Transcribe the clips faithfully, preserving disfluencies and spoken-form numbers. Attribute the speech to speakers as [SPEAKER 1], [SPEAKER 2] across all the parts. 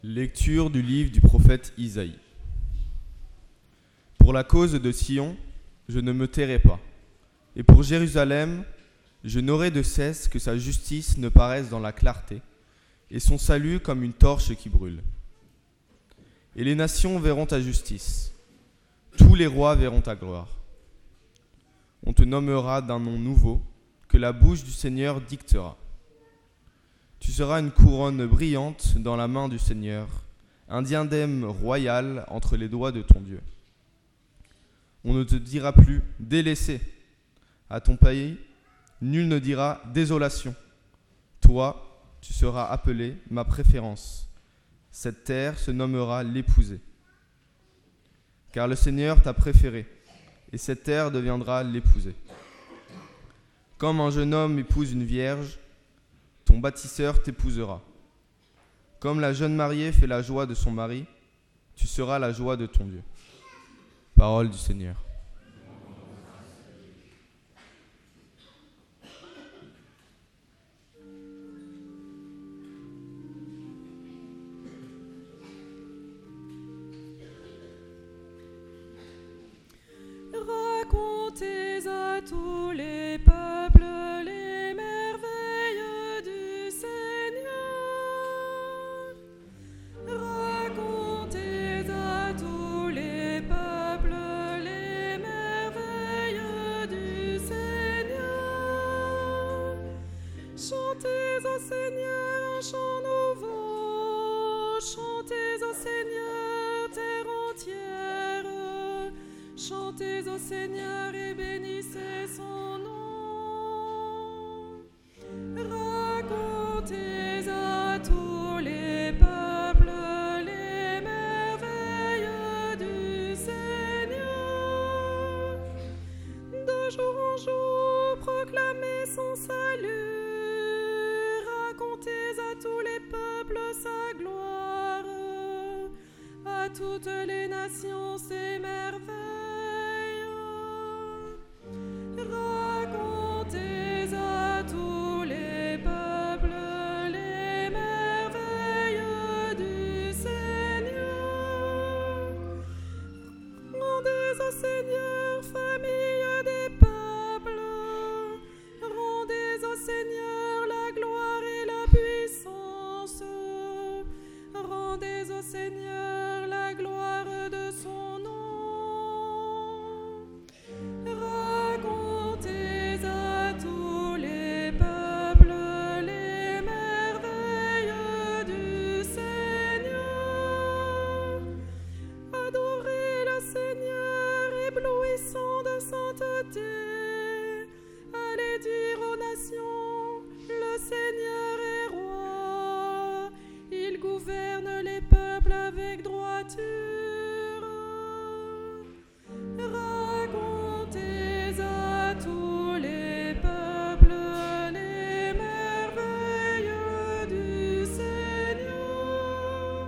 [SPEAKER 1] Lecture du livre du prophète Isaïe. Pour la cause de Sion, je ne me tairai pas, et pour Jérusalem, je n'aurai de cesse que sa justice ne paraisse dans la clarté, et son salut comme une torche qui brûle. Et les nations verront ta justice, tous les rois verront ta gloire. On te nommera d'un nom nouveau, que la bouche du Seigneur dictera. Tu seras une couronne brillante dans la main du Seigneur, un diadème royal entre les doigts de ton Dieu. On ne te dira plus « délaissé ». À ton pays, nul ne dira « désolation ». Toi, tu seras appelé « ma préférence ». Cette terre se nommera « l'épousée ». Car le Seigneur t'a préféré, et cette terre deviendra l'épousée. Comme un jeune homme épouse une vierge, ton bâtisseur t'épousera. Comme la jeune mariée fait la joie de son mari, tu seras la joie de ton Dieu. Parole du Seigneur.
[SPEAKER 2] Racontez à tous les peuples les merveilles du Seigneur. Racontez à tous les peuples les merveilles du Seigneur. Chantez au Seigneur un chant nouveau. Chantez au Seigneur terre entière. Chantez au Seigneur et bénissez son nom. Racontez à tous les peuples les merveilles du Seigneur. De jour en jour, proclamez son salut. Racontez à tous les peuples sa gloire. À toutes les nations ses merveilles. Racontez à tous les peuples les merveilles du Seigneur. Rendez au Seigneur, famille des peuples. Rendez au Seigneur la gloire et la puissance. Rendez au Seigneur la gloire de son nom. Racontez à tous les peuples les merveilles du Seigneur. Adorez le Seigneur, éblouissant de sainteté. Allez dire aux nations, le Seigneur est roi. Il gouverne les peuples avec droiture. Racontez à tous les peuples les merveilles du Seigneur.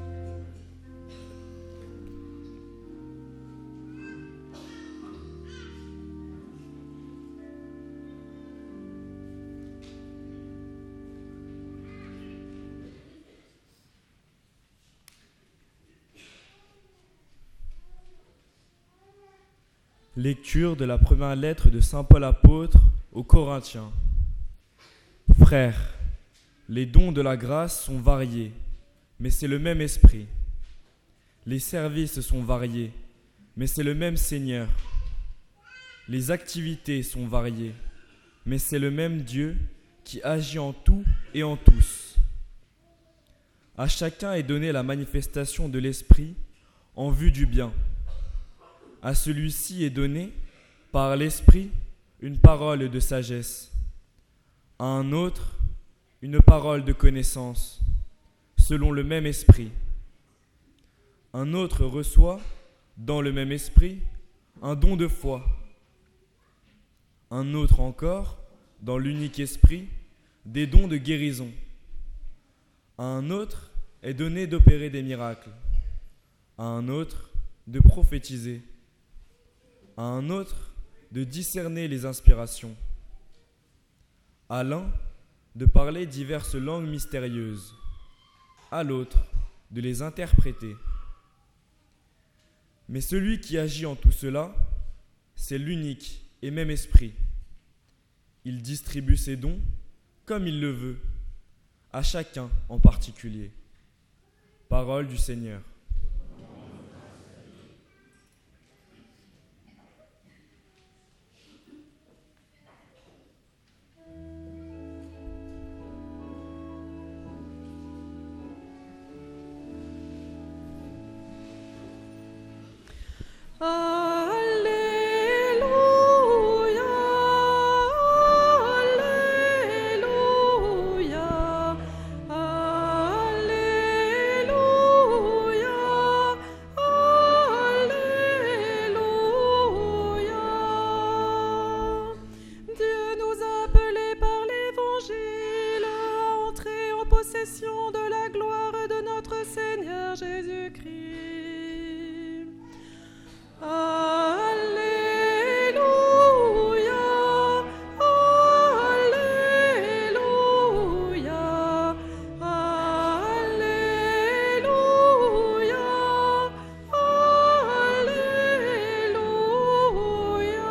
[SPEAKER 3] Lecture de la première lettre de saint Paul apôtre aux Corinthiens. Frères, les dons de la grâce sont variés, mais c'est le même esprit. Les services sont variés, mais c'est le même Seigneur. Les activités sont variées, mais c'est le même Dieu qui agit en tout et en tous. À chacun est donnée la manifestation de l'esprit en vue du bien. À celui-ci est donné, par l'Esprit, une parole de sagesse. À un autre, une parole de connaissance, selon le même Esprit. Un autre reçoit, dans le même Esprit, un don de foi. Un autre encore, dans l'unique Esprit, des dons de guérison. À un autre est donné d'opérer des miracles. À un autre, de prophétiser. À un autre, de discerner les inspirations. À l'un, de parler diverses langues mystérieuses. À l'autre, de les interpréter. Mais celui qui agit en tout cela, c'est l'unique et même esprit. Il distribue ses dons comme il le veut, à chacun en particulier. Parole du Seigneur.
[SPEAKER 2] Possession de la gloire de notre Seigneur Jésus-Christ. Alléluia, Alléluia, Alléluia, Alléluia.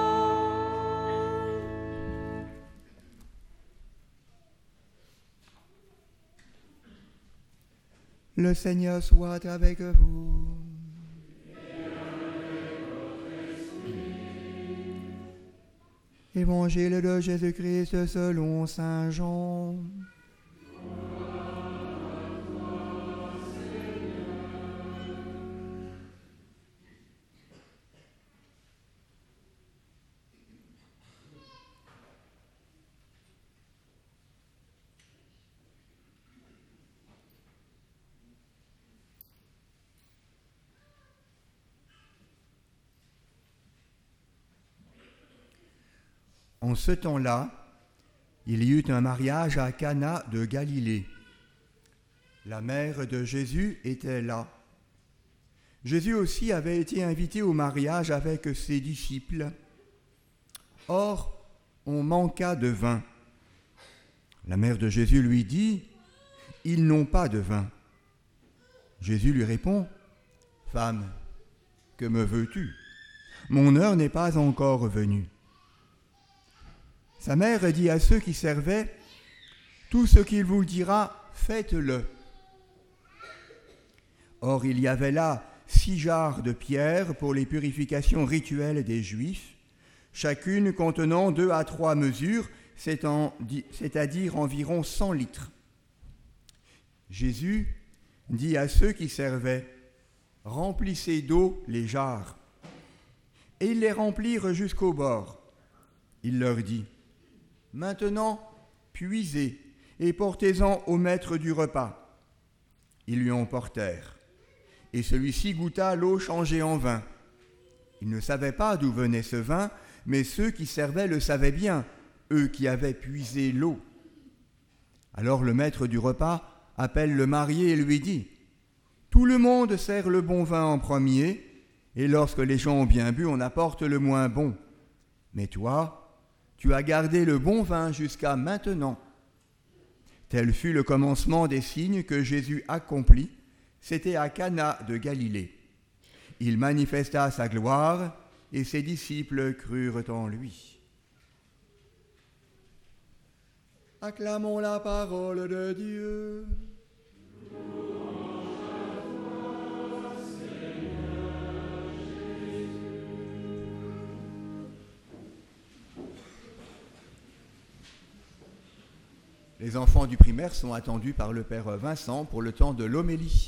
[SPEAKER 4] Le Seigneur soit avec vous. Évangile de Jésus-Christ selon saint Jean. En ce temps-là, il y eut un mariage à Cana de Galilée. La mère de Jésus était là. Jésus aussi avait été invité au mariage avec ses disciples. Or, on manqua de vin. La mère de Jésus lui dit, « Ils n'ont pas de vin. » Jésus lui répond, « Femme, que me veux-tu ? Mon heure n'est pas encore venue. » Sa mère dit à ceux qui servaient, « Tout ce qu'il vous dira, faites-le. » Or, il y avait là six jarres de pierre pour les purifications rituelles des Juifs, chacune contenant deux à trois mesures, c'est-à-dire environ cent litres. Jésus dit à ceux qui servaient, « Remplissez d'eau les jarres. » Et ils les remplirent jusqu'au bord. Il leur dit, « Maintenant, puisez et portez-en au maître du repas. » Ils lui en portèrent. Et celui-ci goûta l'eau changée en vin. Il ne savait pas d'où venait ce vin, mais ceux qui servaient le savaient bien, eux qui avaient puisé l'eau. Alors le maître du repas appelle le marié et lui dit, « Tout le monde sert le bon vin en premier, et lorsque les gens ont bien bu, on apporte le moins bon. Mais toi, tu as gardé le bon vin jusqu'à maintenant. » Tel fut le commencement des signes que Jésus accomplit. C'était à Cana de Galilée. Il manifesta sa gloire et ses disciples crurent en lui. Acclamons la parole de Dieu. Les enfants du primaire sont attendus par le Père Vincent pour le temps de l'homélie.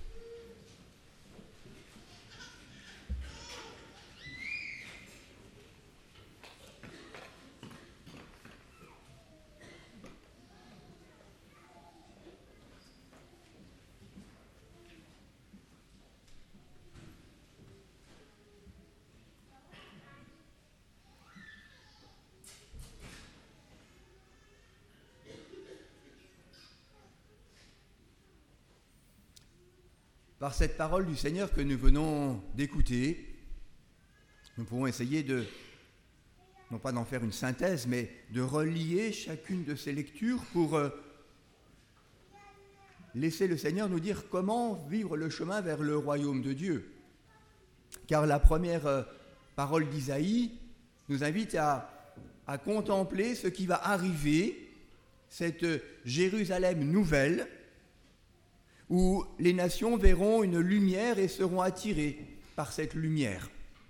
[SPEAKER 4] Par cette parole du Seigneur que nous venons d'écouter, nous pouvons essayer de, non pas d'en faire une synthèse, mais de relier chacune de ces lectures pour euh, laisser le Seigneur nous dire comment vivre le chemin vers le royaume de Dieu. Car la première euh, parole d'Isaïe nous invite à, à contempler ce qui va arriver, cette Jérusalem nouvelle, où les nations verront une lumière et seront attirées par cette lumière.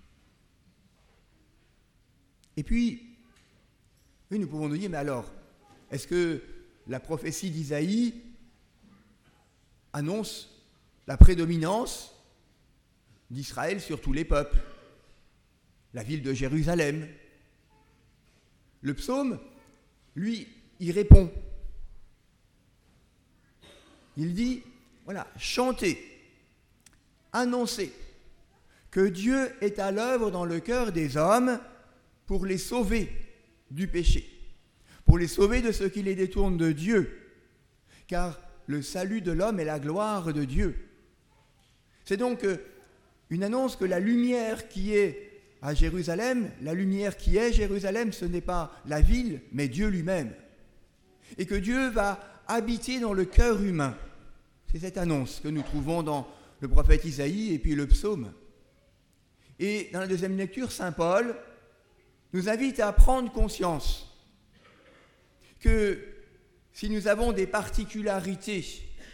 [SPEAKER 4] Et puis, oui, nous pouvons nous dire, mais alors, est-ce que la prophétie d'Isaïe annonce la prédominance d'Israël sur tous les peuples, la ville de Jérusalem? Le psaume, lui, y répond. Il dit, voilà, chantez, annoncez que Dieu est à l'œuvre dans le cœur des hommes pour les sauver du péché, pour les sauver de ce qui les détourne de Dieu, car le salut de l'homme est la gloire de Dieu. C'est donc une annonce que la lumière qui est à Jérusalem, la lumière qui est Jérusalem, ce n'est pas la ville, mais Dieu lui-même. Et que Dieu va habiter dans le cœur humain. C'est cette annonce que nous trouvons dans le prophète Isaïe et puis le psaume. Et dans la deuxième lecture, saint Paul nous invite à prendre conscience que si nous avons des particularités,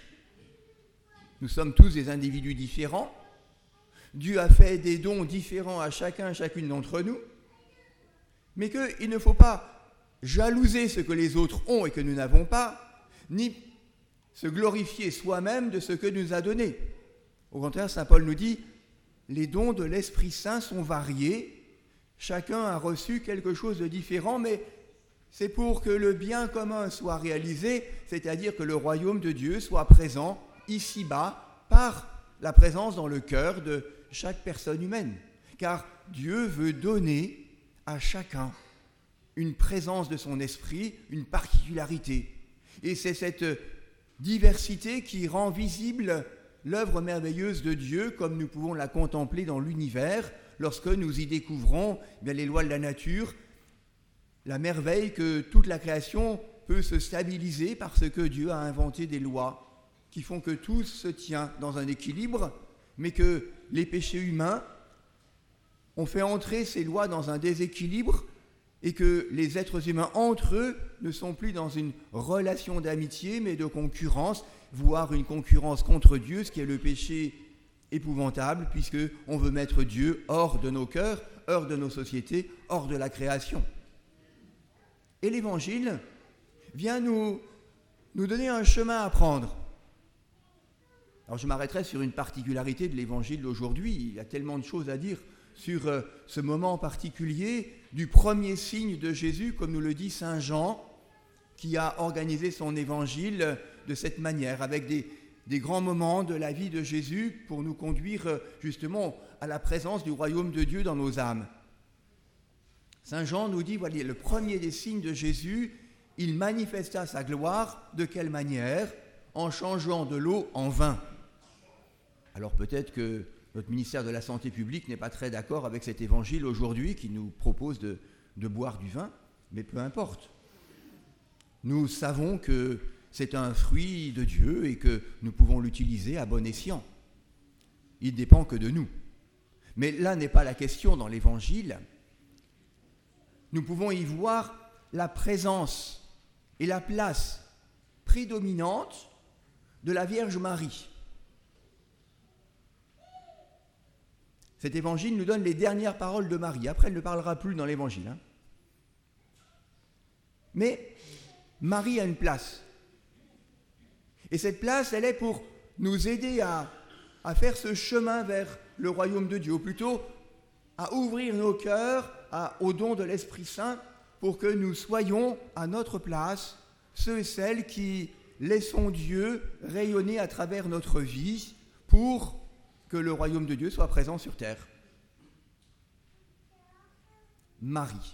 [SPEAKER 4] nous sommes tous des individus différents, Dieu a fait des dons différents à chacun, chacune d'entre nous, mais qu'il ne faut pas jalouser ce que les autres ont et que nous n'avons pas, ni se glorifier soi-même de ce que nous a donné. Au contraire, saint Paul nous dit, les dons de l'Esprit Saint sont variés, chacun a reçu quelque chose de différent, mais c'est pour que le bien commun soit réalisé, c'est-à-dire que le royaume de Dieu soit présent ici-bas par la présence dans le cœur de chaque personne humaine. Car Dieu veut donner à chacun une présence de son esprit, une particularité. Et c'est cette diversité qui rend visible l'œuvre merveilleuse de Dieu comme nous pouvons la contempler dans l'univers lorsque nous y découvrons eh bien, les lois de la nature, la merveille que toute la création peut se stabiliser parce que Dieu a inventé des lois qui font que tout se tient dans un équilibre, mais que les péchés humains ont fait entrer ces lois dans un déséquilibre et que les êtres humains entre eux ne sont plus dans une relation d'amitié, mais de concurrence, voire une concurrence contre Dieu, ce qui est le péché épouvantable, puisqu'on veut mettre Dieu hors de nos cœurs, hors de nos sociétés, hors de la création. Et l'Évangile vient nous, nous donner un chemin à prendre. Alors je m'arrêterai sur une particularité de l'Évangile d'aujourd'hui. Il y a tellement de choses à dire sur euh, ce moment particulier du premier signe de Jésus, comme nous le dit saint Jean, qui a organisé son Évangile de cette manière, avec des, des grands moments de la vie de Jésus pour nous conduire euh, justement à la présence du royaume de Dieu dans nos âmes. Saint Jean nous dit, voilà, le premier des signes de Jésus, il manifesta sa gloire, de quelle manière? En changeant de l'eau en vin. Alors peut-être que notre ministère de la Santé publique n'est pas très d'accord avec cet évangile aujourd'hui qui nous propose de, de boire du vin, mais peu importe. Nous savons que c'est un fruit de Dieu et que nous pouvons l'utiliser à bon escient. Il ne dépend que de nous. Mais là n'est pas la question dans l'évangile. Nous pouvons y voir la présence et la place prédominante de la Vierge Marie. Cet évangile nous donne les dernières paroles de Marie. Après, elle ne parlera plus dans l'évangile. Hein. Mais Marie a une place. Et cette place, elle est pour nous aider à, à faire ce chemin vers le royaume de Dieu, ou plutôt à ouvrir nos cœurs à, au don de l'Esprit Saint pour que nous soyons à notre place ceux et celles qui laissons Dieu rayonner à travers notre vie pour que le royaume de Dieu soit présent sur terre. Marie.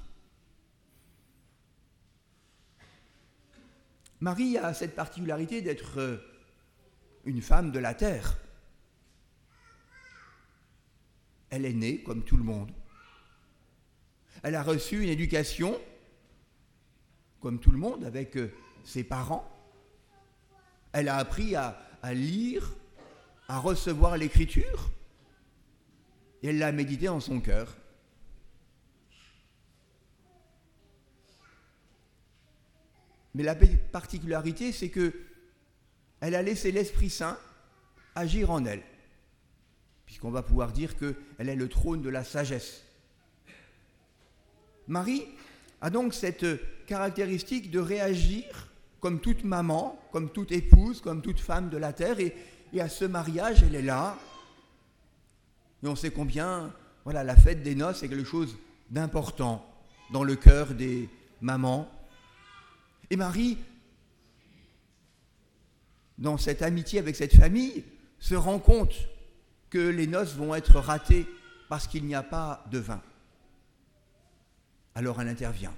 [SPEAKER 4] Marie a cette particularité d'être une femme de la terre. Elle est née comme tout le monde. Elle a reçu une éducation comme tout le monde avec ses parents. Elle a appris à, à lire, à recevoir l'Écriture, et elle l'a médité en son cœur. Mais la particularité, c'est que elle a laissé l'Esprit Saint agir en elle, puisqu'on va pouvoir dire qu'elle est le trône de la sagesse. Marie a donc cette caractéristique de réagir comme toute maman, comme toute épouse, comme toute femme de la terre, et, et à ce mariage, elle est là. Et on sait combien, voilà, la fête des noces est quelque chose d'important dans le cœur des mamans. Et Marie, dans cette amitié avec cette famille, se rend compte que les noces vont être ratées parce qu'il n'y a pas de vin. Alors elle intervient.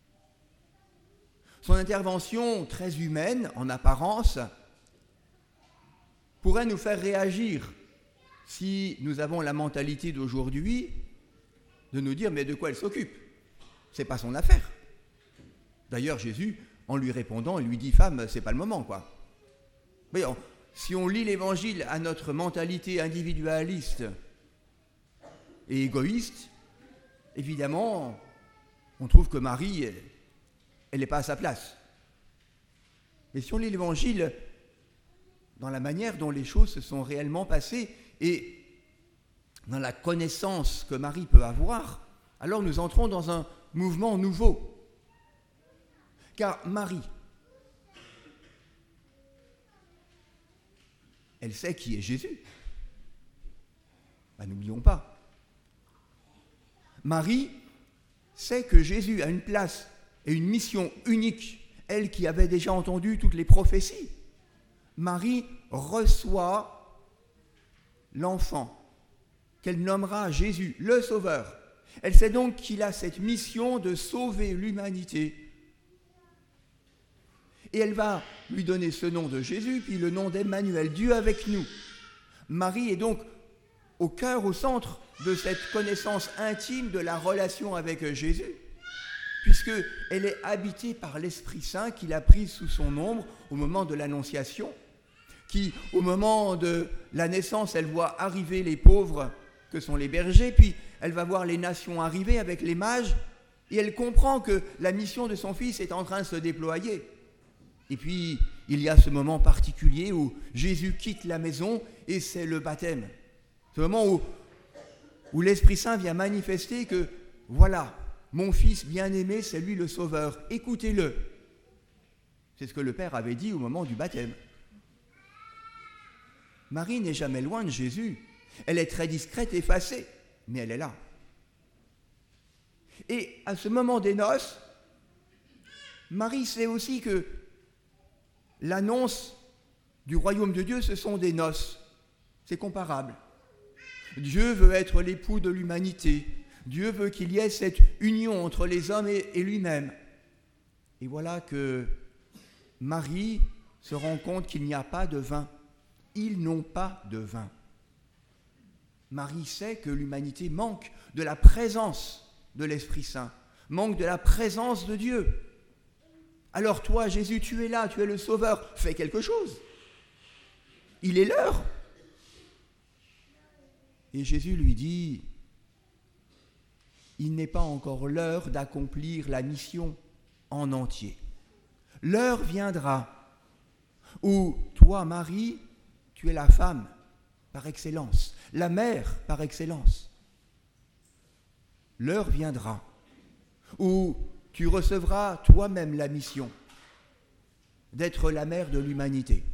[SPEAKER 4] Son intervention, très humaine en apparence, pourrait nous faire réagir si nous avons la mentalité d'aujourd'hui de nous dire « mais de quoi elle s'occupe ? C'est pas son affaire ». D'ailleurs, Jésus, en lui répondant, il lui dit « femme, c'est pas le moment, quoi ». Mais on, si on lit l'Évangile à notre mentalité individualiste et égoïste, évidemment, on trouve que Marie, elle n'est pas à sa place. Mais si on lit l'Évangile dans la manière dont les choses se sont réellement passées et dans la connaissance que Marie peut avoir, alors nous entrons dans un mouvement nouveau. Car Marie, elle sait qui est Jésus. Ben, n'oublions pas. Marie sait que Jésus a une place et une mission unique, elle qui avait déjà entendu toutes les prophéties. Marie reçoit l'enfant qu'elle nommera Jésus, le Sauveur. Elle sait donc qu'il a cette mission de sauver l'humanité. Et elle va lui donner ce nom de Jésus, puis le nom d'Emmanuel, Dieu avec nous. Marie est donc au cœur, au centre de cette connaissance intime de la relation avec Jésus, puisqu'elle est habitée par l'Esprit Saint qui l'a prise sous son ombre au moment de l'Annonciation, qui, au moment de la naissance, elle voit arriver les pauvres que sont les bergers, puis elle va voir les nations arriver avec les mages, et elle comprend que la mission de son fils est en train de se déployer. Et puis, il y a ce moment particulier où Jésus quitte la maison et c'est le baptême. Ce moment où, où l'Esprit Saint vient manifester que, voilà, mon fils bien-aimé, c'est lui le Sauveur, écoutez-le. C'est ce que le Père avait dit au moment du baptême. Marie n'est jamais loin de Jésus. Elle est très discrète, effacée, mais elle est là. Et à ce moment des noces, Marie sait aussi que l'annonce du royaume de Dieu, ce sont des noces. C'est comparable. Dieu veut être l'époux de l'humanité. Dieu veut qu'il y ait cette union entre les hommes et, et lui-même. Et voilà que Marie se rend compte qu'il n'y a pas de vin. Ils n'ont pas de vin. Marie sait que l'humanité manque de la présence de l'Esprit Saint, manque de la présence de Dieu. Alors toi, Jésus, tu es là, tu es le Sauveur, fais quelque chose. Il est l'heure. Et Jésus lui dit, il n'est pas encore l'heure d'accomplir la mission en entier. L'heure viendra où toi, Marie, tu es la femme par excellence, la mère par excellence. L'heure viendra où tu recevras toi-même la mission d'être la mère de l'humanité.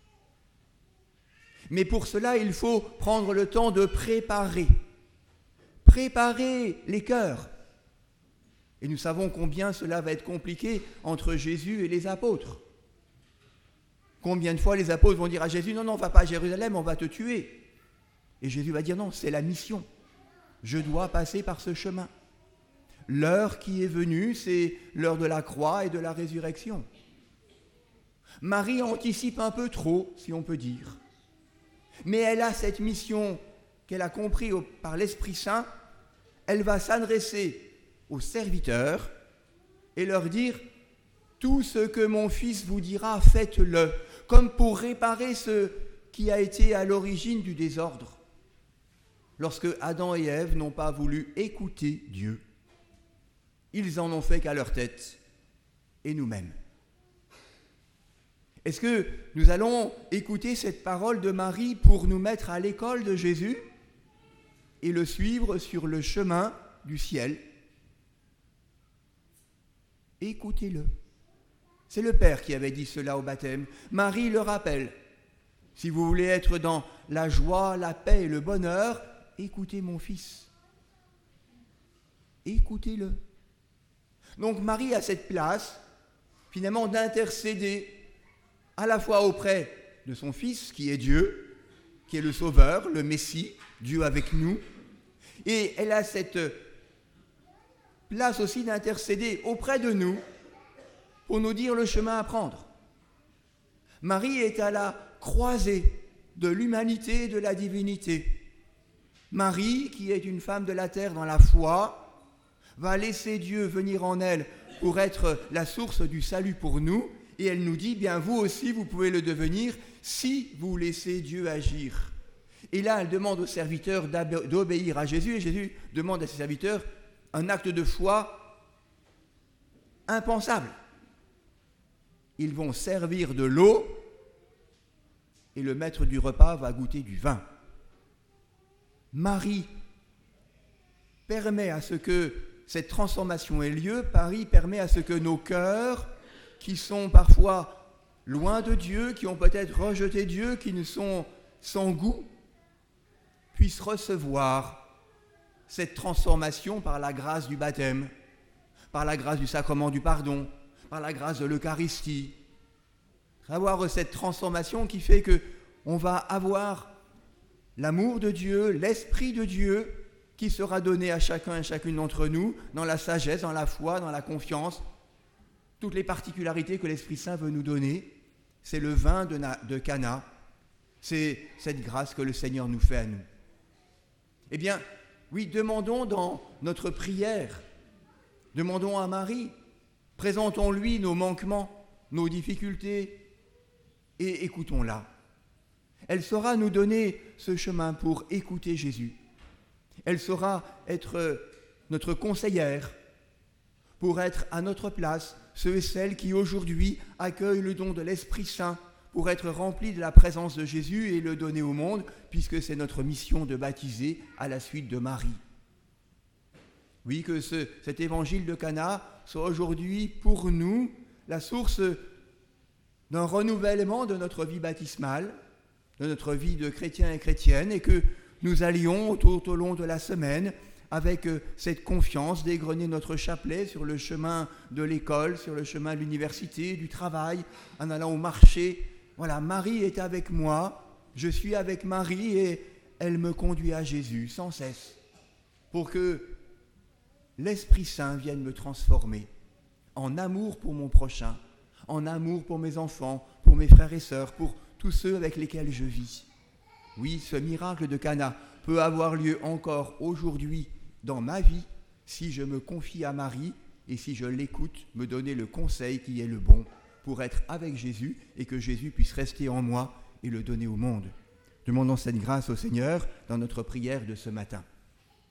[SPEAKER 4] Mais pour cela, il faut prendre le temps de préparer, préparer les cœurs. Et nous savons combien cela va être compliqué entre Jésus et les apôtres. Combien de fois les apôtres vont dire à Jésus, non, non, on ne va pas à Jérusalem, on va te tuer. Et Jésus va dire, non, c'est la mission. Je dois passer par ce chemin. L'heure qui est venue, c'est l'heure de la croix et de la résurrection. Marie anticipe un peu trop, si on peut dire. Mais elle a cette mission qu'elle a compris au, par l'Esprit Saint. Elle va s'adresser aux serviteurs et leur dire « Tout ce que mon fils vous dira, faites-le. comme pour réparer ce qui a été à l'origine du désordre, lorsque Adam et Ève n'ont pas voulu écouter Dieu. Ils en ont fait qu'à leur tête, et nous-mêmes. Est-ce que nous allons écouter cette parole de Marie pour nous mettre à l'école de Jésus et le suivre sur le chemin du ciel? Écoutez-le. C'est le Père qui avait dit cela au baptême. Marie le rappelle. Si vous voulez être dans la joie, la paix et le bonheur, écoutez mon Fils. Écoutez-le. Donc Marie a cette place, finalement, d'intercéder à la fois auprès de son Fils, qui est Dieu, qui est le Sauveur, le Messie, Dieu avec nous, et elle a cette place aussi d'intercéder auprès de nous pour nous dire le chemin à prendre. Marie est à la croisée de l'humanité et de la divinité. Marie, qui est une femme de la terre dans la foi, va laisser Dieu venir en elle pour être la source du salut pour nous, et elle nous dit, bien vous aussi, vous pouvez le devenir si vous laissez Dieu agir. Et là, elle demande aux serviteurs d'obéir à Jésus, et Jésus demande à ses serviteurs un acte de foi impensable. Ils vont servir de l'eau, et le maître du repas va goûter du vin. Marie permet à ce que cette transformation ait lieu, Marie permet à ce que nos cœurs, qui sont parfois loin de Dieu, qui ont peut-être rejeté Dieu, qui ne sont sans goût, puissent recevoir cette transformation par la grâce du baptême, par la grâce du sacrement du pardon, par la grâce de l'Eucharistie. Avoir cette transformation qui fait qu'on va avoir l'amour de Dieu, l'Esprit de Dieu qui sera donné à chacun et chacune d'entre nous dans la sagesse, dans la foi, dans la confiance. Toutes les particularités que l'Esprit Saint veut nous donner, c'est le vin de, Na- de Cana, c'est cette grâce que le Seigneur nous fait à nous. Eh bien, oui, demandons dans notre prière, demandons à Marie, présentons-lui nos manquements, nos difficultés, et écoutons-la. Elle saura nous donner ce chemin pour écouter Jésus. Elle saura être notre conseillère pour être à notre place ceux et celles qui aujourd'hui accueillent le don de l'Esprit Saint pour être remplis de la présence de Jésus et le donner au monde, puisque c'est notre mission de baptiser à la suite de Marie. Oui, que ce, cet évangile de Cana soit aujourd'hui pour nous la source d'un renouvellement de notre vie baptismale, de notre vie de chrétiens et chrétiennes, et que nous allions tout au long de la semaine, avec cette confiance, dégrainer notre chapelet sur le chemin de l'école, sur le chemin de l'université, du travail, en allant au marché. Voilà, Marie est avec moi, je suis avec Marie et elle me conduit à Jésus sans cesse, pour que l'Esprit Saint vienne me transformer en amour pour mon prochain, en amour pour mes enfants, pour mes frères et sœurs, pour tous ceux avec lesquels je vis. Oui, ce miracle de Cana peut avoir lieu encore aujourd'hui dans ma vie si je me confie à Marie et si je l'écoute me donner le conseil qui est le bon pour être avec Jésus et que Jésus puisse rester en moi et le donner au monde. Demandons cette grâce au Seigneur dans notre prière de ce matin.